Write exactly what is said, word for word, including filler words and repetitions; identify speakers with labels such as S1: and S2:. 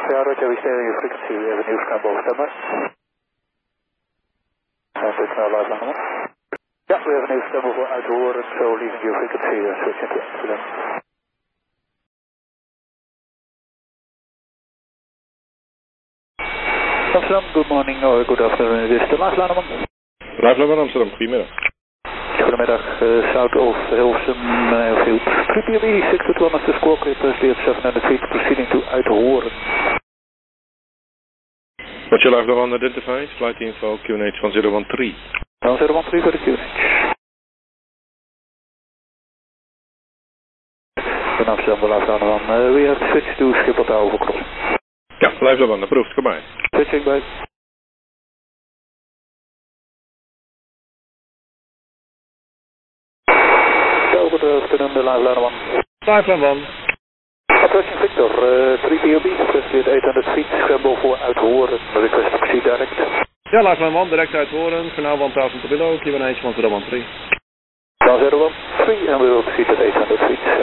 S1: Yeah, Roger, we stay on your frequency. We have a new scramble. Stand by. And it's now live on the one. Yeah, we have a new scramble for Uithoren, so leaving your frequency and switching to Amsterdam. Amsterdam, good morning or good afternoon. Dit is de live line man.
S2: Live line van Amsterdam, goedemiddag.
S1: Goedemiddag, uh, South of Hilversum, Airfield. three P M E, six to one of the squawk, cleared seven hundred feet, proceeding to Uithoren.
S2: What's your live line identified? Flight info Q N H one zero one three.
S1: one zero one three for the Q N H. Good Amsterdam, the live line one. Uh, we have switched to Schiphol Tower for crossing.
S2: Ja, live line approved, goodbye.
S1: Switching by. Good afternoon, the live line one.
S2: Live line one.
S1: Approaching Victor, uh, three P O B, cleared eight hundred feet, scramble for Uithoren, request to proceed direct.
S3: Ja, live line one, direct Uithoren, for now one thousand to below, Q N H one zero one three.
S1: one zero one three, and we will proceed at eight hundred feet.